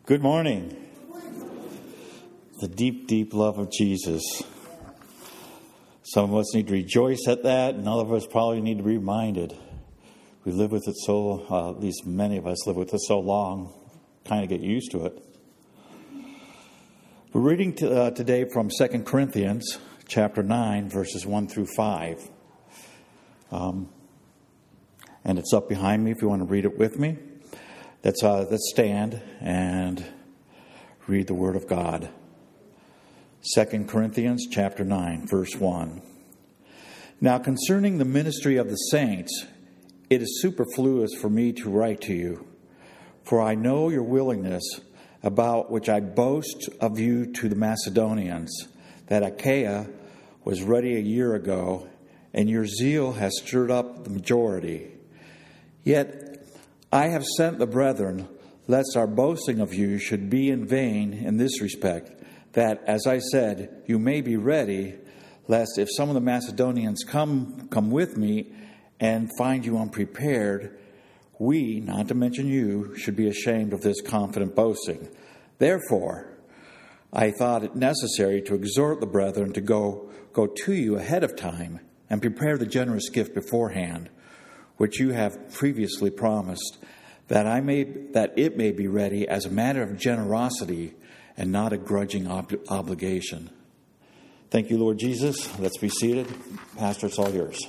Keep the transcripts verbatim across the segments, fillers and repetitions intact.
Good morning. The deep, deep love of Jesus. Some of us need to rejoice at that, and all of us probably need to be reminded. We live with it so, uh, at least many of us live with it so long, kind of get used to it. We're reading to, uh, today from Second Corinthians chapter nine, verses one through five. Um, and it's up behind me if you want to read it with me. Let's, uh, let's stand and read the Word of God. Second Corinthians chapter nine, verse one. Now concerning the ministry of the saints, it is superfluous for me to write to you, for I know your willingness, about which I boast of you to the Macedonians, that Achaia was ready a year ago, and your zeal has stirred up the majority. Yet I have sent the brethren, lest our boasting of you should be in vain in this respect, that, as I said, you may be ready, lest if some of the Macedonians come come with me and find you unprepared, we, not to mention you, should be ashamed of this confident boasting. Therefore, I thought it necessary to exhort the brethren to go, go to you ahead of time and prepare the generous gift beforehand, which you have previously promised, that I may that it may be ready as a matter of generosity and not a grudging ob- obligation. Thank you, Lord Jesus. Let's be seated. Pastor, it's all yours.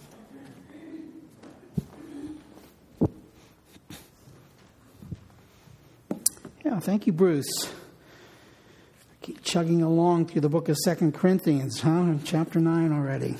Yeah, thank you, Bruce. Keep chugging along through the book of Second Corinthians, huh? Chapter nine already.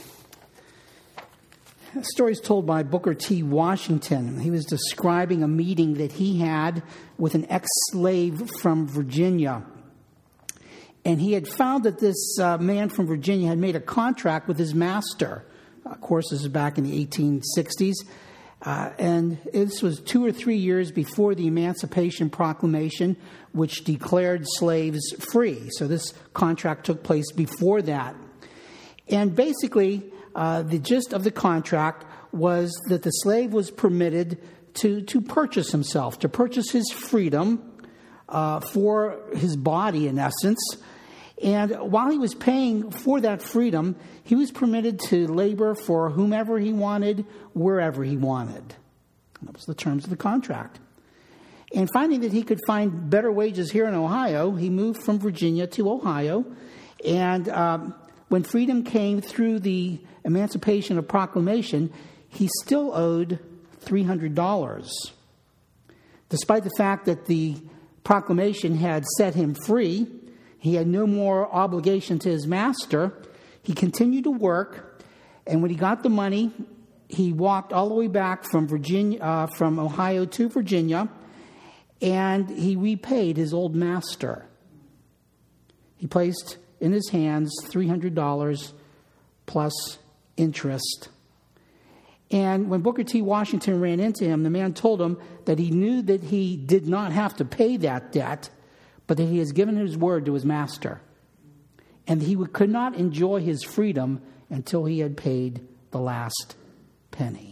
The story is told by Booker T. Washington. He was describing a meeting that he had with an ex-slave from Virginia. And he had found that this uh, man from Virginia had made a contract with his master. Of course, this is back in the eighteen sixties. Uh, and this was two or three years before the Emancipation Proclamation, which declared slaves free. So this contract took place before that. And basically, uh, the gist of the contract was that the slave was permitted to, to purchase himself, to purchase his freedom uh, for his body, in essence. And while he was paying for that freedom, he was permitted to labor for whomever he wanted, wherever he wanted. That was the terms of the contract. And finding that he could find better wages here in Ohio, he moved from Virginia to Ohio. And um, when freedom came through the Emancipation Proclamation, he still owed three hundred dollars. Despite the fact that the proclamation had set him free, he had no more obligation to his master. He continued to work, and when he got the money, he walked all the way back from Virginia, uh, from Ohio to Virginia, and he repaid his old master. He placed in his hands three hundred dollars plus interest. And when Booker T. Washington ran into him, the man told him that he knew that he did not have to pay that debt, but that he has given his word to his master, and he could not enjoy his freedom until he had paid the last penny.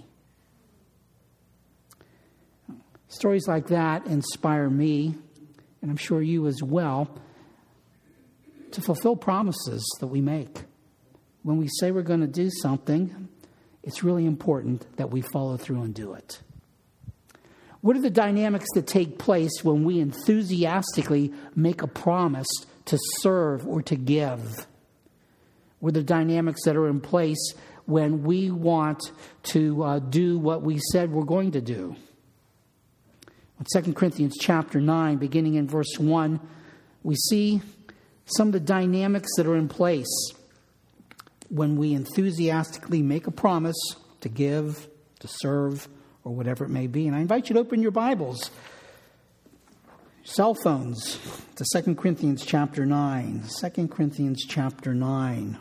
Stories like that inspire me, and I'm sure you as well, to fulfill promises that we make. When we say we're going to do something, it's really important that we follow through and do it. What are the dynamics that take place when we enthusiastically make a promise to serve or to give? What are the dynamics that are in place when we want to uh, do what we said we're going to do? In Second Corinthians chapter nine, beginning in verse one, we see some of the dynamics that are in place when we enthusiastically make a promise to give, to serve, or whatever it may be. And I invite you to open your Bibles, cell phones, to Second Corinthians chapter nine. Second Corinthians chapter nine.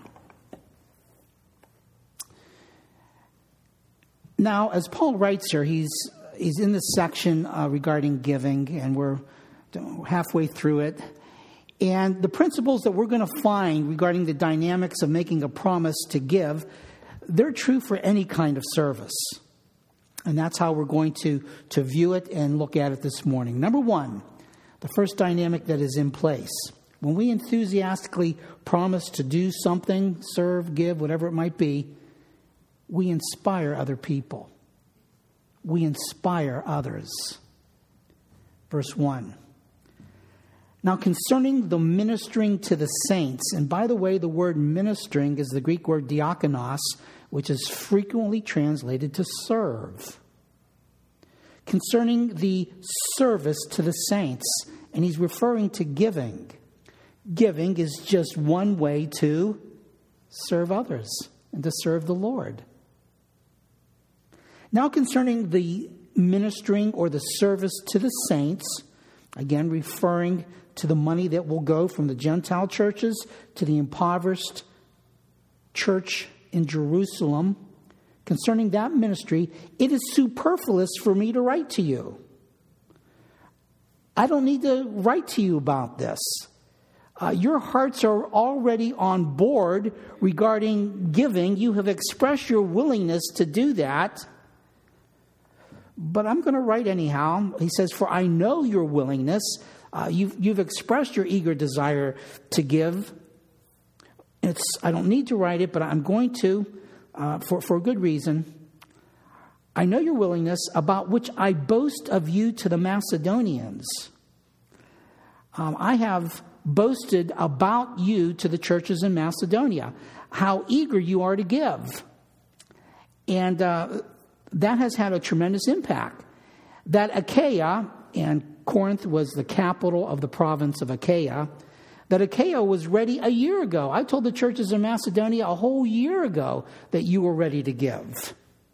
Now, as Paul writes here, he's he's in this section uh, regarding giving, and we're halfway through it. And the principles that we're going to find regarding the dynamics of making a promise to give, they're true for any kind of service. And that's how we're going to, to view it and look at it this morning. Number one, the The first dynamic that is in place. When we enthusiastically promise to do something, serve, give, whatever it might be, we inspire other people. We inspire others. Verse one. Now concerning the ministering to the saints, and by the way, the word ministering is the Greek word diakonos, which is frequently translated to serve. Concerning the service to the saints, and he's referring to giving. Giving is just one way to serve others and to serve the Lord. Now concerning the ministering or the service to the saints, again referring to the money that will go from the Gentile churches to the impoverished church in Jerusalem, concerning that ministry, it is superfluous for me to write to you. I don't need to write to you about this. Uh, your hearts are already on board regarding giving. You have expressed your willingness to do that. But I'm going to write anyhow. He says, for I know your willingness. Uh, you've, you've expressed your eager desire to give. It's, I don't need to write it, but I'm going to, uh, for, for a good reason. I know your willingness, about which I boast of you to the Macedonians. Um, I have boasted about you to the churches in Macedonia, how eager you are to give. And uh, that has had a tremendous impact. That Achaia, and Corinth was the capital of the province of Achaia, that Achaia was ready a year ago. I told the churches in Macedonia a whole year ago that you were ready to give.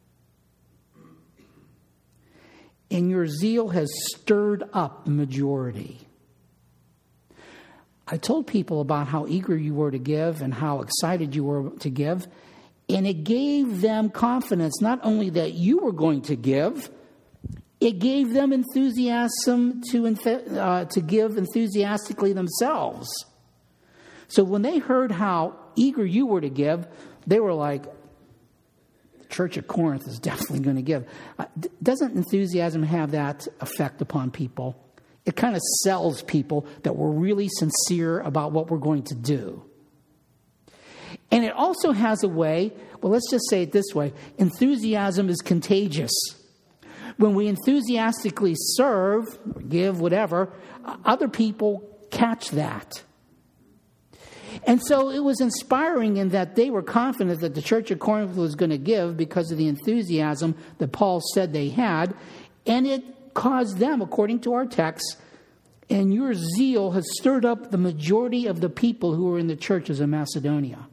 And your zeal has stirred up the majority. I told people about how eager you were to give and how excited you were to give. And it gave them confidence, not only that you were going to give, it gave them enthusiasm to, uh, to give enthusiastically themselves. So when they heard how eager you were to give, they were like, the church at Corinth is definitely going to give. Uh, doesn't enthusiasm have that effect upon people? It kind of sells people that we're really sincere about what we're going to do. And it also has a way, well, let's just say it this way, enthusiasm is contagious. When we enthusiastically serve, or give, whatever, other people catch that. And so it was inspiring in that they were confident that the church at Corinth was going to give because of the enthusiasm that Paul said they had. And it caused them, according to our text, and your zeal has stirred up the majority of the people who were in the churches in Macedonia.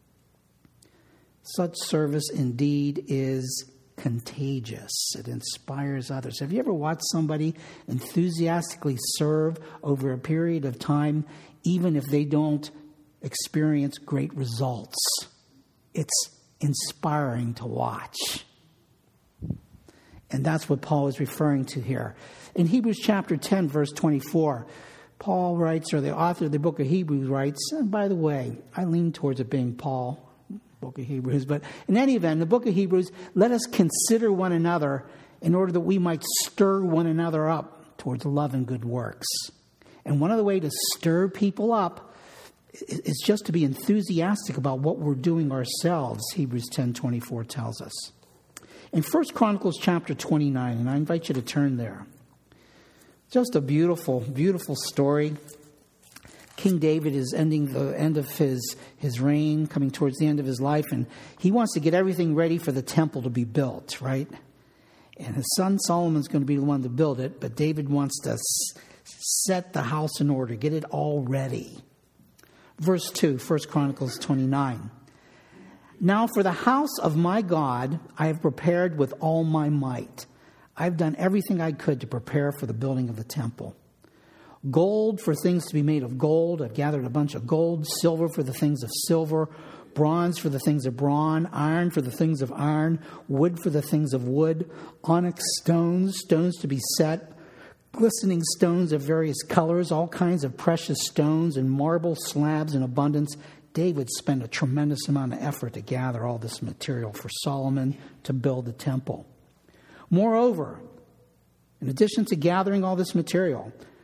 Such service indeed is contagious. It inspires others. Have you ever watched somebody enthusiastically serve over a period of time, even if they don't experience great results? It's inspiring to watch. And that's what Paul is referring to here. In Hebrews chapter ten, verse twenty-four, Paul writes, or the author of the book of Hebrews writes, and by the way, I lean towards it being Paul, book of Hebrews, but in any event, in the book of Hebrews, let us consider one another in order that we might stir one another up towards love and good works. And one of the ways to stir people up is just to be enthusiastic about what we're doing ourselves, Hebrews ten twenty-four tells us. In First Chronicles chapter twenty-nine, and I invite you to turn there. Just a beautiful, beautiful story. King David is ending the end of his, his reign, coming towards the end of his life, and he wants to get everything ready for the temple to be built, right? And his son Solomon's going to be the one to build it, but David wants to s- set the house in order, get it all ready. Verse two, First Chronicles twenty-nine. Now for the house of my God I have prepared with all my might. I've done everything I could to prepare for the building of the temple. Gold for things to be made of gold. I've gathered a bunch of gold. Silver for the things of silver. Bronze for the things of bronze. Iron for the things of iron. Wood for the things of wood. Onyx stones, stones to be set. Glistening stones of various colors. All kinds of precious stones and marble slabs in abundance. David spent a tremendous amount of effort to gather all this material for Solomon to build the temple. Moreover, in addition to gathering all this material,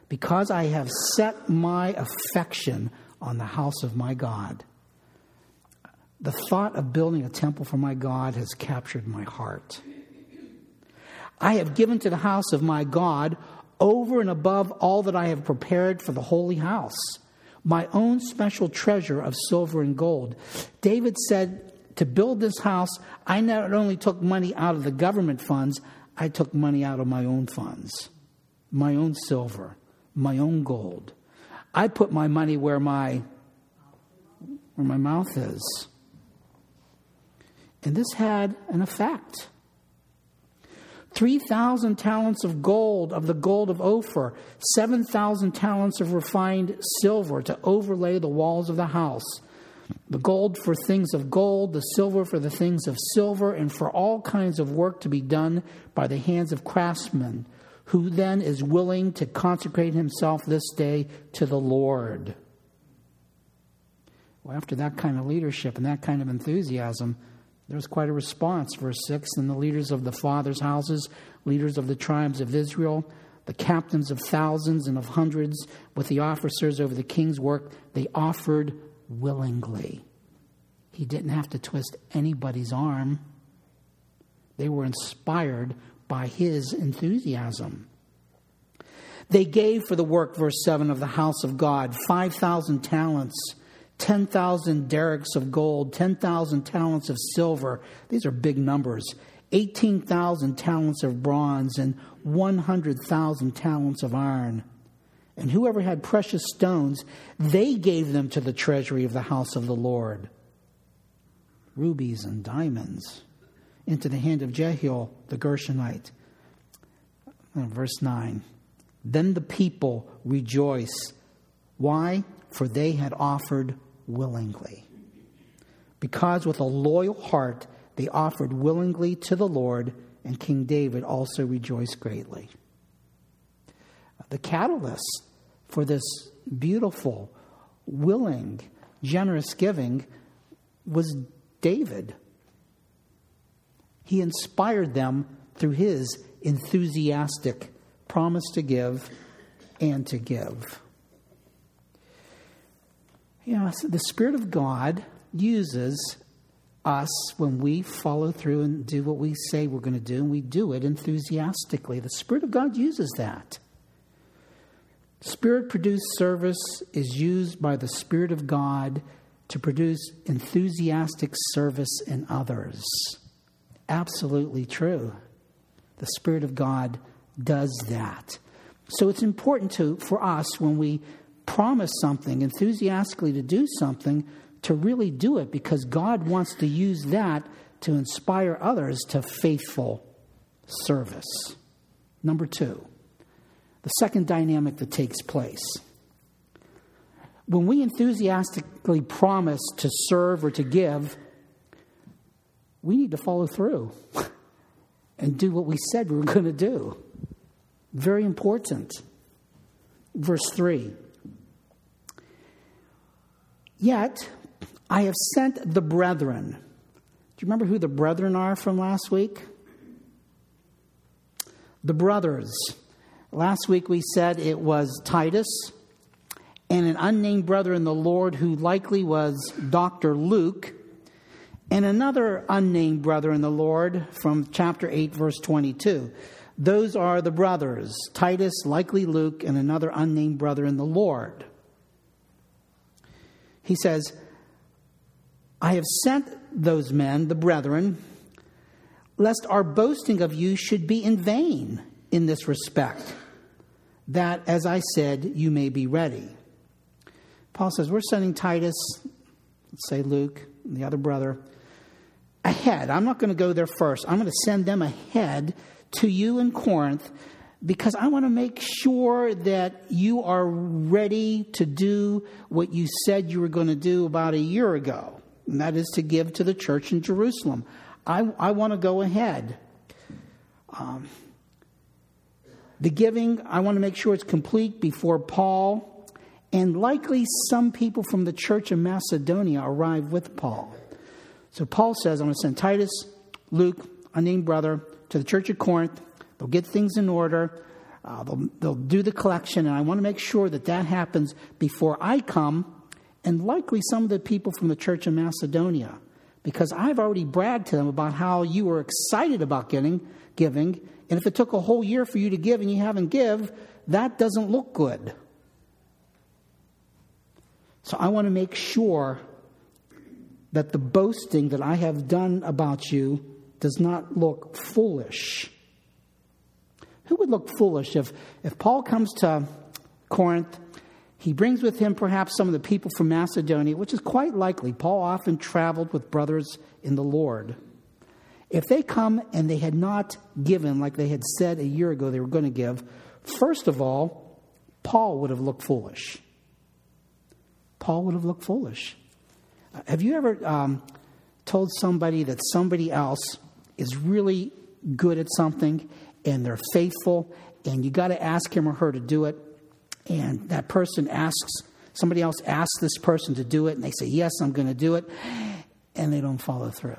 because I have set my affection on the house of my God. The thought of building a temple for my God has captured my heart. I have given to the house of my God over and above all that I have prepared for the holy house, my own special treasure of silver and gold. David said, to build this house, I not only took money out of the government funds, I took money out of my own funds, my own silver, my own gold. I put my money where my where my mouth is. And this had an effect. three thousand talents of gold, of the gold of Ophir, seven thousand talents of refined silver to overlay the walls of the house. The gold for things of gold, the silver for the things of silver, and for all kinds of work to be done by the hands of craftsmen, who then is willing to consecrate himself this day to the Lord. Well, after that kind of leadership and that kind of enthusiasm, there was quite a response. Verse six, and the leaders of the fathers' houses, leaders of the tribes of Israel, the captains of thousands and of hundreds, with the officers over the king's work, they offered willingly. He didn't have to twist anybody's arm. They were inspired by his enthusiasm. They gave for the work, verse seven, of the house of God, five thousand talents, ten thousand derricks of gold, ten thousand talents of silver. These are big numbers. eighteen thousand talents of bronze and one hundred thousand talents of iron. And whoever had precious stones, they gave them to the treasury of the house of the Lord. Rubies and diamonds into the hand of Jehiel the Gershonite. And verse nine. Then the people rejoice. Why? For they had offered willingly. Because with a loyal heart they offered willingly to the Lord, and King David also rejoiced greatly. The catalyst for this beautiful, willing, generous giving was David. He inspired them through his enthusiastic promise to give and to give. You know, the Spirit of God uses us when we follow through and do what we say we're going to do, and we do it enthusiastically. The Spirit of God uses that. Spirit-produced service is used by the Spirit of God to produce enthusiastic service in others. Absolutely true. The Spirit of God does that. So it's important to for us when we promise something enthusiastically to do something, to really do it, because God wants to use that to inspire others to faithful service. Number two, the second dynamic that takes place. When we enthusiastically promise to serve or to give, we need to follow through and do what we said we were going to do. Very important. Verse three. Yet I have sent the brethren. Do you remember who the brethren are from last week? The brothers. Last week we said it was Titus and an unnamed brother in the Lord who likely was Doctor Luke, and another unnamed brother in the Lord from chapter eight, verse twenty-two. Those are the brothers, Titus, likely Luke, and another unnamed brother in the Lord. He says, I have sent those men, the brethren, lest our boasting of you should be in vain in this respect, that, as I said, you may be ready. Paul says, we're sending Titus, let's say Luke, and the other brother, ahead. I'm not going to go there first. I'm going to send them ahead to you in Corinth, because I want to make sure that you are ready to do what you said you were going to do about a year ago, and that is to give to the church in Jerusalem. I, I want to go ahead. Um, the giving, I want to make sure it's complete before Paul, and likely some people from the church in Macedonia arrive with Paul. So Paul says, I'm going to send Titus, Luke, unnamed brother, to the church at Corinth. They'll get things in order. Uh, they'll, they'll do the collection, and I want to make sure that that happens before I come, and likely some of the people from the church in Macedonia, because I've already bragged to them about how you were excited about getting, giving, and if it took a whole year for you to give and you haven't give, that doesn't look good. So I want to make sure that the boasting that I have done about you does not look foolish. Who would look foolish if, if Paul comes to Corinth, he brings with him perhaps some of the people from Macedonia, which is quite likely. Paul often traveled with brothers in the Lord. If they come and they had not given like they had said a year ago they were going to give, first of all, Paul would have looked foolish. Paul would have looked foolish. Uh, have you ever um, told somebody that somebody else is really good at something and they're faithful, and you got to ask him or her to do it, and that person asks, somebody else asks this person to do it, and they say, yes, I'm going to do it, and they don't follow through?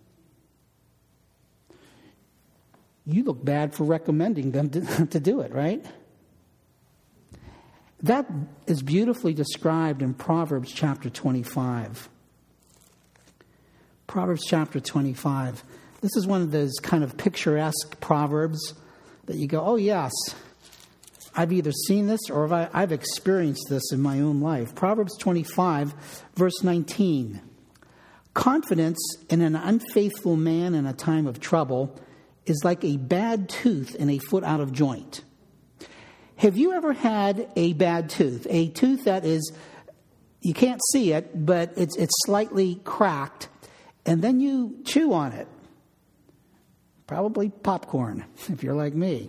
You look bad for recommending them to, to do it, right? That is beautifully described in Proverbs chapter twenty-five. Proverbs chapter twenty-five. This is one of those kind of picturesque proverbs that you go, oh, yes, I've either seen this or I've experienced this in my own life. Proverbs twenty-five, verse nineteen. Confidence in an unfaithful man in a time of trouble is like a bad tooth and a foot out of joint. Have you ever had a bad tooth? A tooth that is, you can't see it, but it's it's slightly cracked, and then you chew on it. Probably popcorn, if you're like me.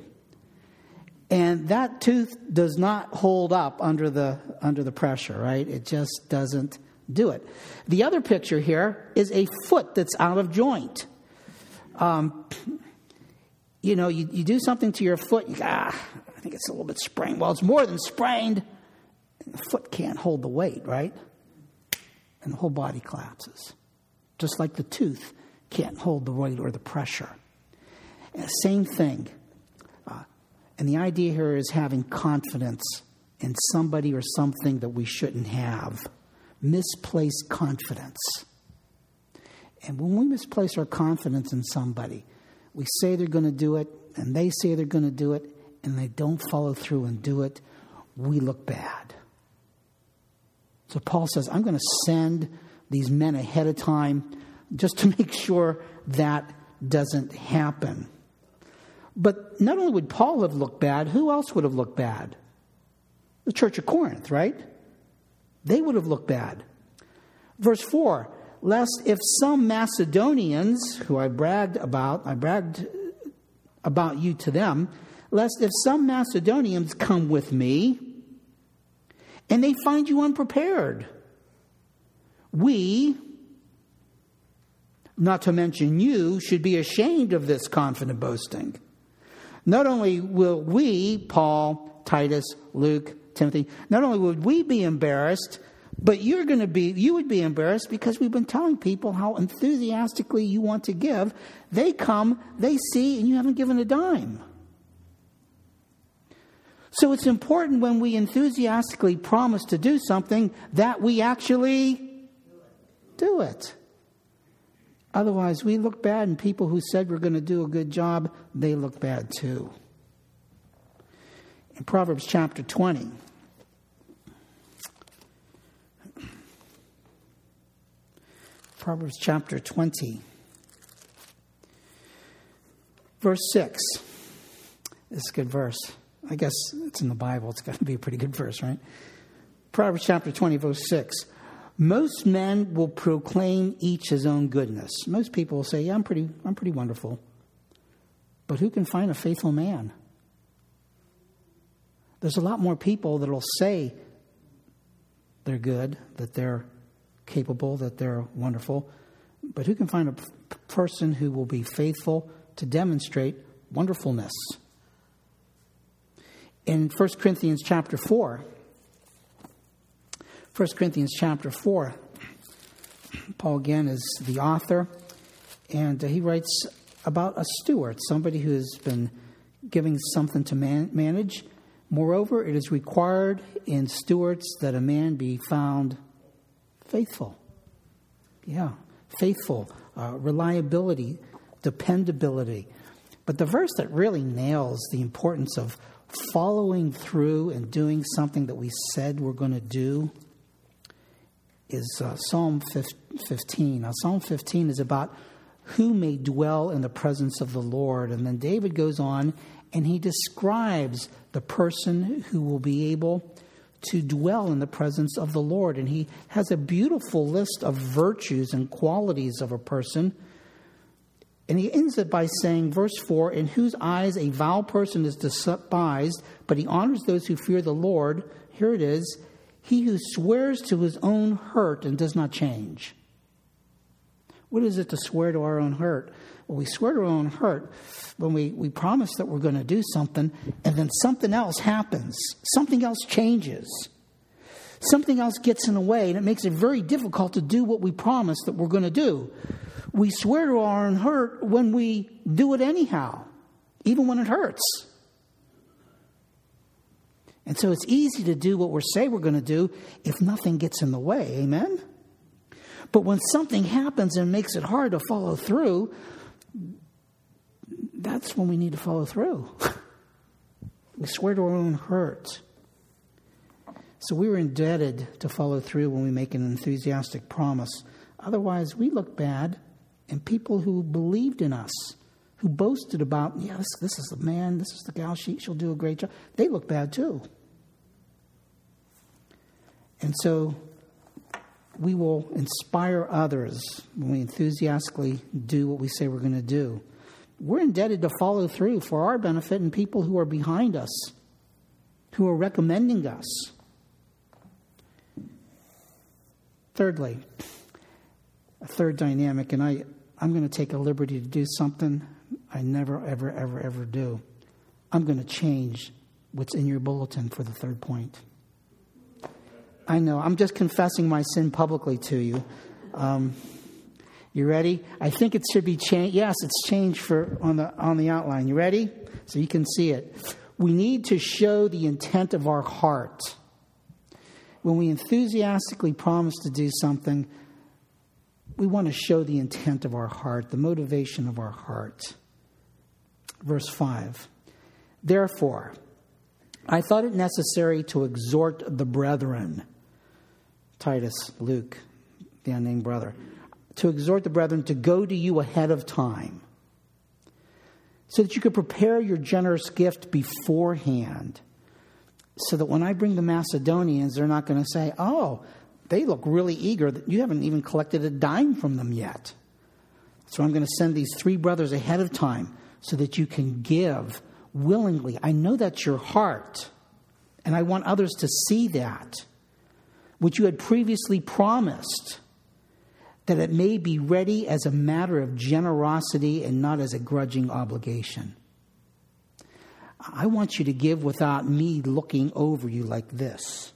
And that tooth does not hold up under the under the pressure, right? It just doesn't do it. The other picture here is a foot that's out of joint. Um, you know, you, you do something to your foot, you go, ah, I think it's a little bit sprained. Well, it's more than sprained. The foot can't hold the weight, right? And the whole body collapses. Just like the tooth can't hold the weight or the pressure. And same thing. Uh, and the idea here is having confidence in somebody or something that we shouldn't have. Misplaced confidence. And when we misplace our confidence in somebody, we say they're going to do it, and they say they're going to do it, and they don't follow through and do it, we look bad. So Paul says, I'm going to send these men ahead of time just to make sure that doesn't happen. But not only would Paul have looked bad, who else would have looked bad? The church of Corinth, right? They would have looked bad. Verse four, lest if some Macedonians, who I bragged about, I bragged about you to them, lest if some Macedonians come with me and they find you unprepared, we, not to mention you, should be ashamed of this confident boasting. Not only will we, Paul, Titus, Luke, Timothy, not only would we be embarrassed, but you're going to be, you would be embarrassed because we've been telling people how enthusiastically you want to give. They come, they see, and you haven't given a dime. So it's important when we enthusiastically promise to do something that we actually do it. Otherwise, we look bad, and people who said we're going to do a good job, they look bad too. In Proverbs chapter twenty, Proverbs chapter twenty, verse six. This is a good verse. I guess it's in the Bible. It's got to be a pretty good verse, right? Proverbs chapter twenty, verse six. Most men will proclaim each his own goodness. Most people will say, yeah, I'm pretty, I'm pretty wonderful. But who can find a faithful man? There's a lot more people that will say they're good, that they're capable, that they're wonderful. But who can find a p- person who will be faithful to demonstrate wonderfulness? In First Corinthians chapter four, First Corinthians chapter four, Paul again is the author, and he writes about a steward, somebody who has been giving something to man- manage. Moreover, it is required in stewards that a man be found faithful. Yeah, faithful, uh, reliability, dependability. But the verse that really nails the importance of following through and doing something that we said we're going to do is uh, Psalm fifteen. Now, Psalm fifteen is about who may dwell in the presence of the Lord. And then David goes on and he describes the person who will be able to dwell in the presence of the Lord. And he has a beautiful list of virtues and qualities of a person. And he ends it by saying, verse four, in whose eyes a vile person is despised, but he honors those who fear the Lord. Here it is, he who swears to his own hurt and does not change. What is it to swear to our own hurt? Well, we swear to our own hurt when we, we promise that we're going to do something, and then something else happens. Something else changes. Something else gets in the way, and it makes it very difficult to do what we promised that we're going to do. We swear to our own hurt when we do it anyhow, even when it hurts. And so it's easy to do what we say we're going to do if nothing gets in the way. Amen? But when something happens and makes it hard to follow through, that's when we need to follow through. We swear to our own hurt. So we were indebted to follow through when we make an enthusiastic promise. Otherwise, we look bad, and people who believed in us, who boasted about, yeah, this, this is the man, this is the gal, she, she'll do a great job, they look bad too. And so we will inspire others when we enthusiastically do what we say we're going to do. We're indebted to follow through for our benefit and people who are behind us, who are recommending us. Thirdly, a third dynamic, and I, I'm going to take a liberty to do something I never, ever, ever, ever do. I'm going to change what's in your bulletin for the third point. I know, I'm just confessing my sin publicly to you. Um, you ready? I think it should be changed. Yes, it's changed for on the on the outline. You ready? So you can see it. We need to show the intent of our heart. When we enthusiastically promise to do something, we want to show the intent of our heart, the motivation of our heart. Verse five. Therefore, I thought it necessary to exhort the brethren, Titus, Luke, the unnamed brother, to exhort the brethren to go to you ahead of time, so that you could prepare your generous gift beforehand, so that when I bring the Macedonians, they're not going to say, oh, they look really eager. You haven't even collected a dime from them yet. So I'm going to send these three brothers ahead of time so that you can give willingly. I know that's your heart, and I want others to see that, which you had previously promised, that it may be ready as a matter of generosity and not as a grudging obligation. I want you to give without me looking over you like this.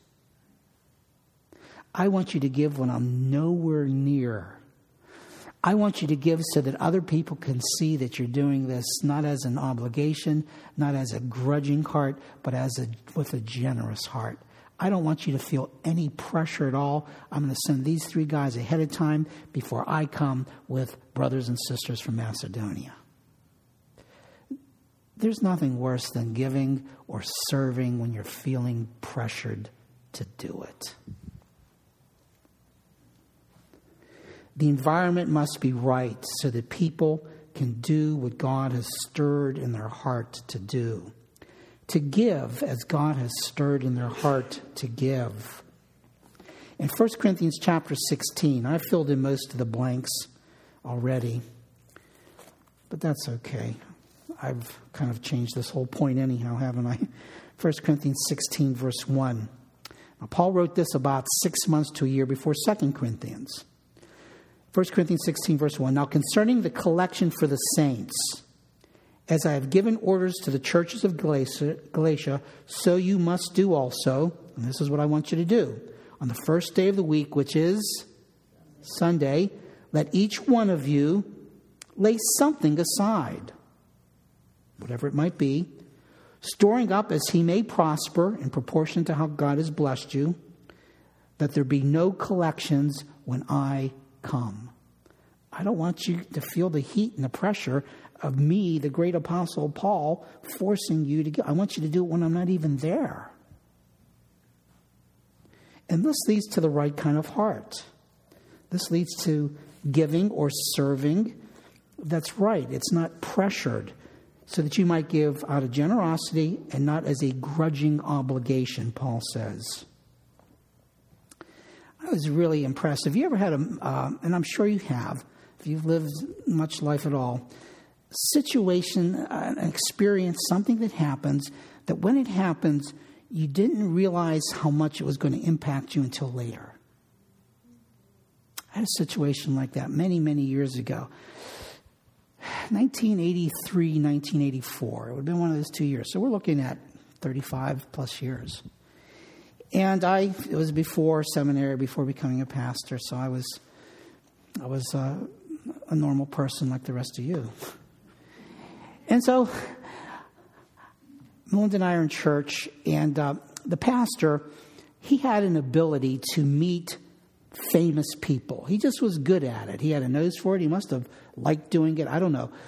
I want you to give when I'm nowhere near. I want you to give so that other people can see that you're doing this not as an obligation, not as a grudging heart, but as a with a generous heart. I don't want you to feel any pressure at all. I'm going to send these three guys ahead of time before I come with brothers and sisters from Macedonia. There's nothing worse than giving or serving when you're feeling pressured to do it. The environment must be right so that people can do what God has stirred in their heart to do. To give as God has stirred in their heart to give. In First Corinthians chapter sixteen, I've filled in most of the blanks already, but that's okay. I've kind of changed this whole point anyhow, haven't I? First Corinthians sixteen, verse one. Now, Paul wrote this about six months to a year before Second Corinthians. First Corinthians sixteen, verse one. Now, concerning the collection for the saints, as I have given orders to the churches of Galatia, Galatia, so you must do also, and this is what I want you to do. On the first day of the week, which is Sunday, let each one of you lay something aside. whatever it might be, storing up as he may prosper in proportion to how God has blessed you, that there be no collections when I come. I don't want you to feel the heat and the pressure of me, the great apostle Paul, forcing you to give. I want you to do it when I'm not even there. And this leads to the right kind of heart. This leads to giving or serving that's right. It's not pressured, so that you might give out of generosity and not as a grudging obligation, Paul says. I was really impressed. Have you ever had a, uh, and I'm sure you have, if you've lived much life at all, situation, uh, an experience, something that happens, that when it happens, you didn't realize how much it was going to impact you until later? I had a situation like that many, many years ago. nineteen eighty-three, nineteen eighty-four. It would have been one of those two years. So we're looking at thirty-five plus years. And I, it was before seminary, before becoming a pastor, so I was, I was uh, a normal person like the rest of you. And so Melinda and I are in church, and uh, the pastor, he had an ability to meet famous people. He just was good at it. He had a nose for it. He must have liked doing it. I don't know.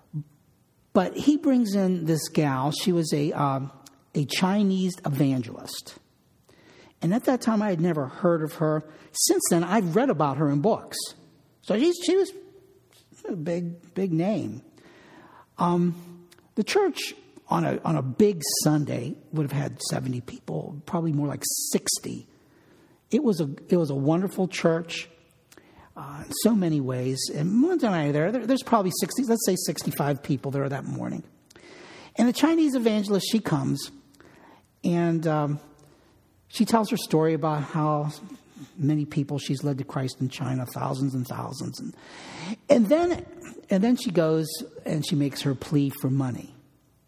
But he brings in this gal. She was a um, a Chinese evangelist. And at that time, I had never heard of her. Since then, I've read about her in books. So she's, she was a big, big name. Um, the church on a on a big Sunday would have had seventy people, probably more like sixty. It was a it was a wonderful church uh, in so many ways. And Melinda and I are there. there. There's probably sixty, let's say sixty-five people there that morning. And the Chinese evangelist, she comes, and um, she tells her story about how many people she's led to Christ in China, thousands and thousands. And, and then and then she goes and she makes her plea for money.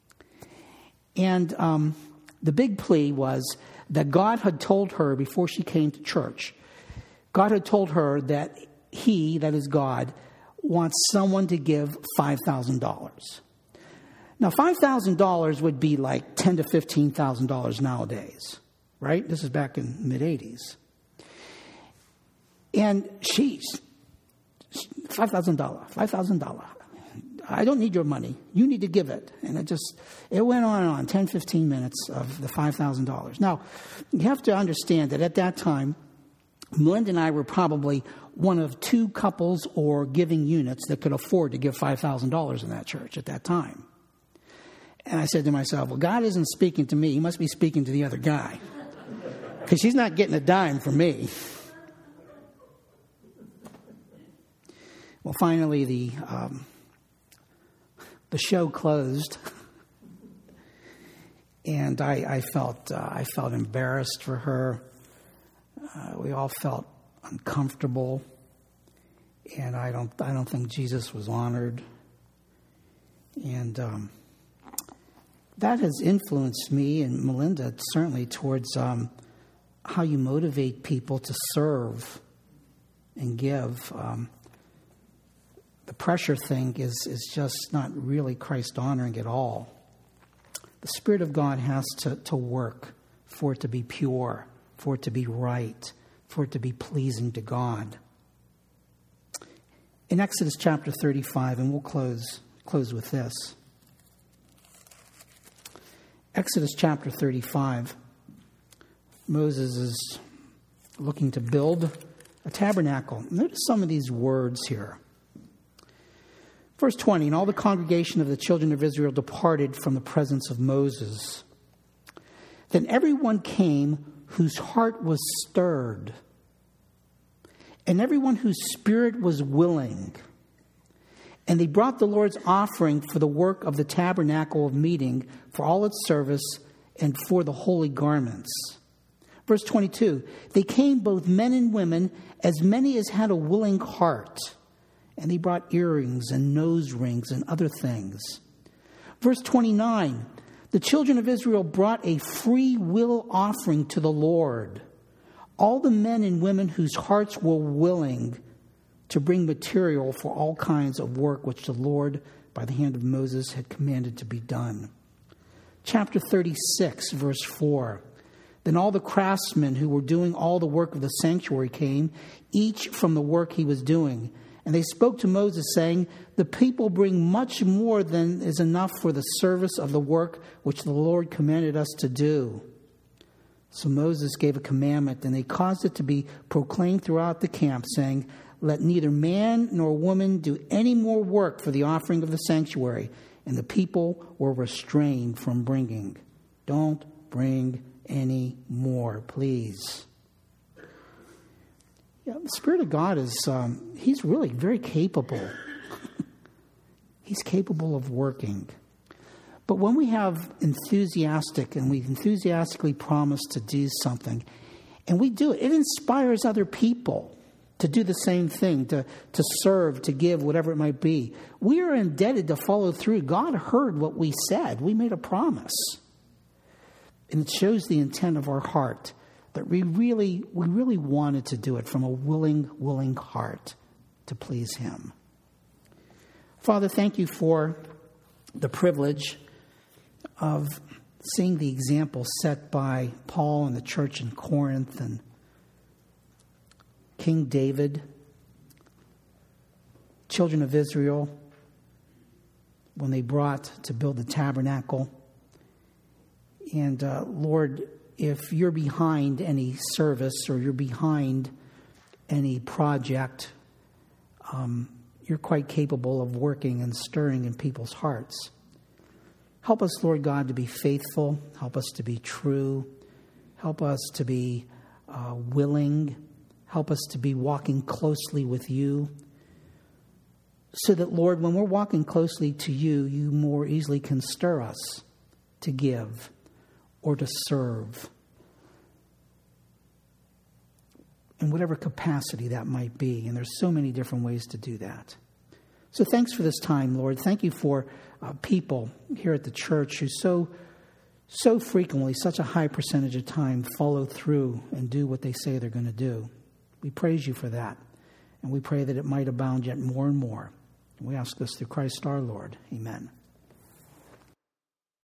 And um, the big plea was that God had told her before she came to church, God had told her that he, that is God, wants someone to give five thousand dollars. Now, five thousand dollars would be like ten thousand to fifteen thousand dollars nowadays, right? This is back in the mid-eighties. And she's, five thousand dollars, five thousand dollars. I don't need your money. You need to give it. And it just, it went on and on, ten, fifteen minutes of the five thousand dollars. Now, you have to understand that at that time, Melinda and I were probably one of two couples or giving units that could afford to give five thousand dollars in that church at that time. And I said to myself, well, God isn't speaking to me. He must be speaking to the other guy. Because she's not getting a dime from me. Well, finally, the... Um, The show closed, and I, I felt uh, I felt embarrassed for her. Uh, we all felt uncomfortable, and I don't I don't think Jesus was honored. And um, that has influenced me and Melinda certainly towards um, how you motivate people to serve and give. Um, The pressure thing is, is just not really Christ-honoring at all. The Spirit of God has to, to work for it to be pure, for it to be right, for it to be pleasing to God. In Exodus chapter thirty-five, and we'll close, close with this. Exodus chapter thirty-five, Moses is looking to build a tabernacle. Notice some of these words here. Verse twenty, and all the congregation of the children of Israel departed from the presence of Moses. Then everyone came whose heart was stirred, and everyone whose spirit was willing. And they brought the Lord's offering for the work of the tabernacle of meeting, for all its service, and for the holy garments. Verse twenty-two, they came both men and women, as many as had a willing heart. And they brought earrings and nose rings and other things. Verse twenty-nine, the children of Israel brought a free will offering to the Lord. All the men and women whose hearts were willing to bring material for all kinds of work which the Lord by the hand of Moses had commanded to be done. Chapter thirty-six, verse four. Then all the craftsmen who were doing all the work of the sanctuary came, each from the work he was doing. And they spoke to Moses, saying, the people bring much more than is enough for the service of the work which the Lord commanded us to do. So Moses gave a commandment, and they caused it to be proclaimed throughout the camp, saying, let neither man nor woman do any more work for the offering of the sanctuary. And the people were restrained from bringing. Don't bring any more, please. Yeah, the Spirit of God is, um, he's really very capable. He's capable of working. But when we have enthusiastic and we enthusiastically promise to do something, and we do it, it inspires other people to do the same thing, to, to serve, to give, whatever it might be. We are indebted to follow through. God heard what we said. We made a promise. And it shows the intent of our heart that we really, we really wanted to do it from a willing, willing heart to please Him. Father, thank you for the privilege of seeing the example set by Paul and the church in Corinth and King David, children of Israel, when they brought to build the tabernacle. And uh, Lord, if you're behind any service or you're behind any project, um, you're quite capable of working and stirring in people's hearts. Help us, Lord God, to be faithful. Help us to be true. Help us to be uh, willing. Help us to be walking closely with you. So that, Lord, when we're walking closely to you, you more easily can stir us to give or to serve in whatever capacity that might be. And there's so many different ways to do that. So thanks for this time, Lord. Thank you for uh, people here at the church who so, so frequently, such a high percentage of time, follow through and do what they say they're going to do. We praise you for that. And we pray that it might abound yet more and more. And we ask this through Christ our Lord. Amen.